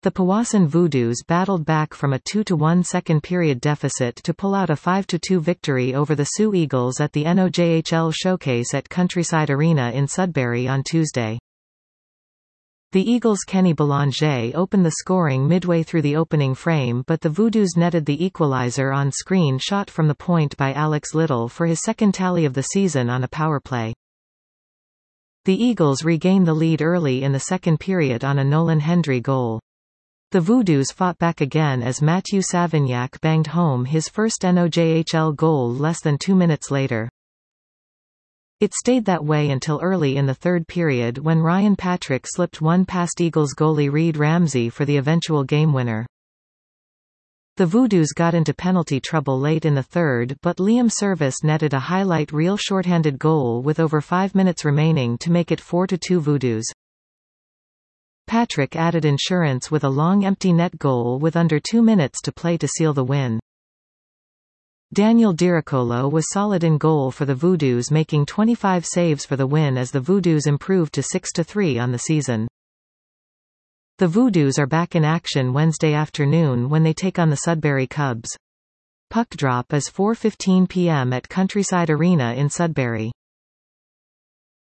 the Powassan Voodoos battled back from a 2-1 second period deficit to pull out a 5-2 victory over the Sioux Eagles at the NOJHL Showcase at Countryside Arena in Sudbury on Tuesday. The Eagles' Kenny Belanger opened the scoring midway through the opening frame, but the Voodoos netted the equalizer on screen shot from the point by Alex Little for his second tally of the season on a power play. The Eagles regained the lead early in the second period on a Nolan Hendry goal. The Voodoos fought back again as Matthew Savignac banged home his first NOJHL goal less than 2 minutes later. It stayed that way until early in the third period when Ryan Patrick slipped one past Eagles goalie Reed Ramsey for the eventual game winner. The Voodoos got into penalty trouble late in the third, but Liam Service netted a highlight reel shorthanded goal with over 5 minutes remaining to make it 4-2 Voodoos. Patrick added insurance with a long empty net goal with under 2 minutes to play to seal the win. Daniel Diricolo was solid in goal for the Voodoos, making 25 saves for the win as the Voodoos improved to 6-3 on the season. The Voodoos are back in action Wednesday afternoon when they take on the Sudbury Cubs. Puck drop is 4:15 p.m. at Countryside Arena in Sudbury.